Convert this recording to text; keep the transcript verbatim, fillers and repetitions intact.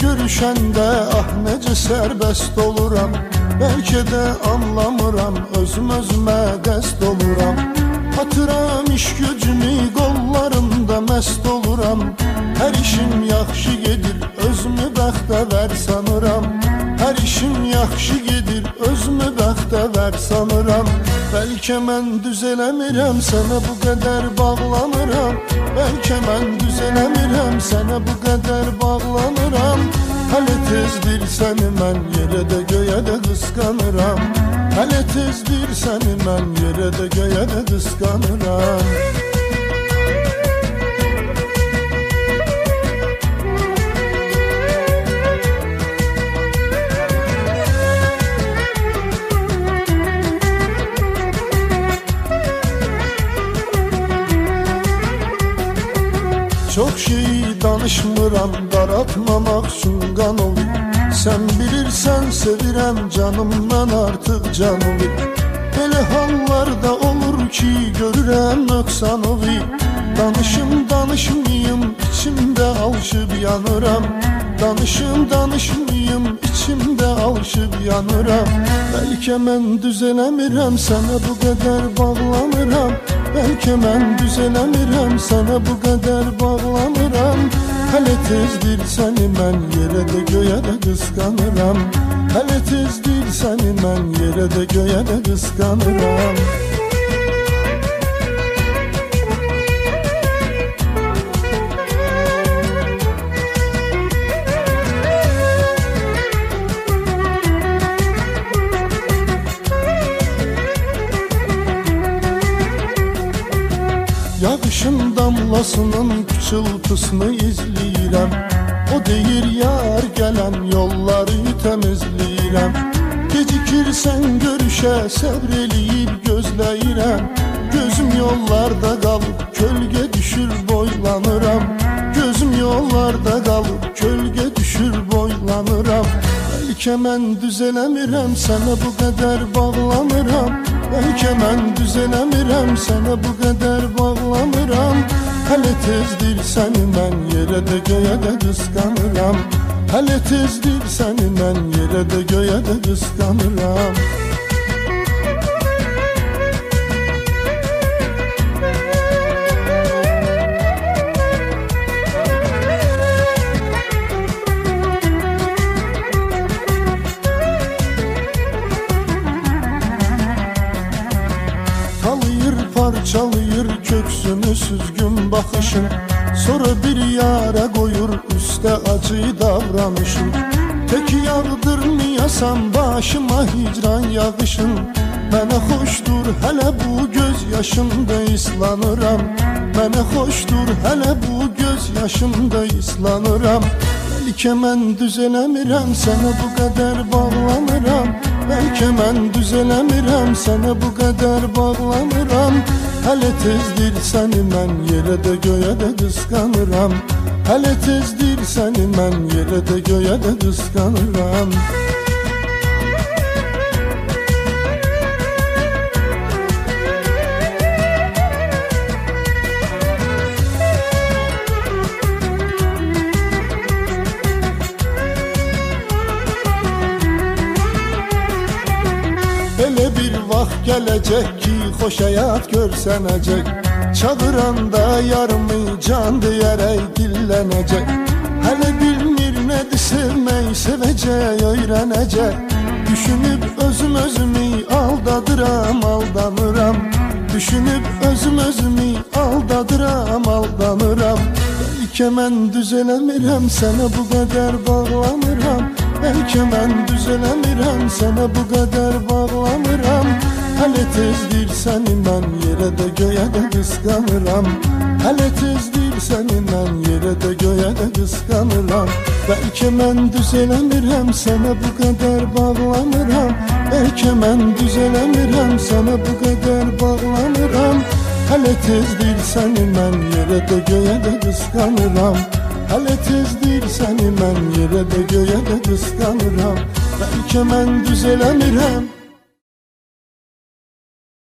görüşəndə ah necə sərbəst oluram. Bəlkə də anlamıram, özüm özümə qəst oluram. Atıram iş gücümü, qollarımda məst oluram. Hər işim yaxşı gedir, özümü bəxtəvər sanıram. Hər işim yaxşı gedir, özümü bəxtəvər sanıram. Bəlkə mən düz eləmirəm, sənə bu qədər bağlanıram. Bəlkə mən düz eləmirəm, sənə bu qədər bağlanıram. Hələ tezdir səni mən yerə də göyə də qısqanıram. Hələ tezdir səni mən yerə də göyə də qısqanıram. Çox şey danışmıram, daratmamaq üçün qan olur. Sən bilirsən sevirəm, canımdan artıq can olur. Belə hallarda olur ki görürəm nöqsanıvi. Danışım danışmayım, içimdə alışıb yanıram. Danışım danışmayım, içimdə alışıb yanıram. Bəlkə mən düz eləmirəm, sənə bu qədər bağlanıram. Bəlkə mən düz eləmirəm, sənə bu qədər bağlanıram. Hələ tezdir səni mən yerə də göyə də qısqanıram. Hələ tezdir səni mən yerə də göyə də qısqanıram. Yağışın damlasının pıçıltısını izləyirəm. O deyir yar gələn yolları təmizləyirəm. Gecikirsən görüşə səbr eləyib gözləyirəm. Gözüm yollarda qalıb kölgə düşür boylanıram. Gözüm yollarda qalıb kölgə düşür boylanıram. Bəlkə mən düz eləmirəm, sənə bu qədər bağlanıram. Bəlkə mən düz eləmirəm, sənə bu qədər bağlanıram. Hələ tezdir səni mən yerə də göyə də qısqanıram. Hələ tezdir səni mən yerə də göyə də qısqanıram. Parçalayır köksünü süzgün baxışın. Sonra bir yara qoyur üstə acı davranışın. Tək yağdırmayasan başıma hicran yağışın. Mənə xoşdur hələ bu göz yaşımda islanıram. Mənə xoşdur hələ bu göz yaşımda islanıram. Bəlkə mən düz eləmirəm, sənə bu qədər bağlanıram. Bəlkə mən düz eləmirəm, sənə bu qədər bağlanıram. Hələ tezdir səni mən yerə də göyə də qısqanıram. Hələ tezdir səni mən yerə də göyə də qısqanıram. Elə bir vaxt gələcək ki, xoş həyat görsənəcək. Çağıranda yarımı can deyərək dillənəcək. Hələ bilmir nədir sevmək, sevəcək, öyrənəcək. Düşünüb özüm özümü aldadıram, aldanıram. Düşünüb özüm özümü aldadıram, aldanıram. Bəlkə mən düz eləmirəm, sənə bu qədər bağlanıram. Bəlkə mən düz eləmirəm, sənə bu qədər bağlanıram. Hələ tezdir səni mən yerə də göyə də qısqanıram. Hələ tezdir səni mən yerə də göyə də qısqanıram. Bəlkə mən düz eləmirəm, sənə bu qədər bağlanıram. Bəlkə mən düz eləmirəm, sənə bu qədər bağlanıram. Hələ tezdir səni mən yerə də göyə də qısqanıram. Hələ tezdir səni mən yerə də göyə də qısqanıram. Bəlkə mən düz eləmirəm.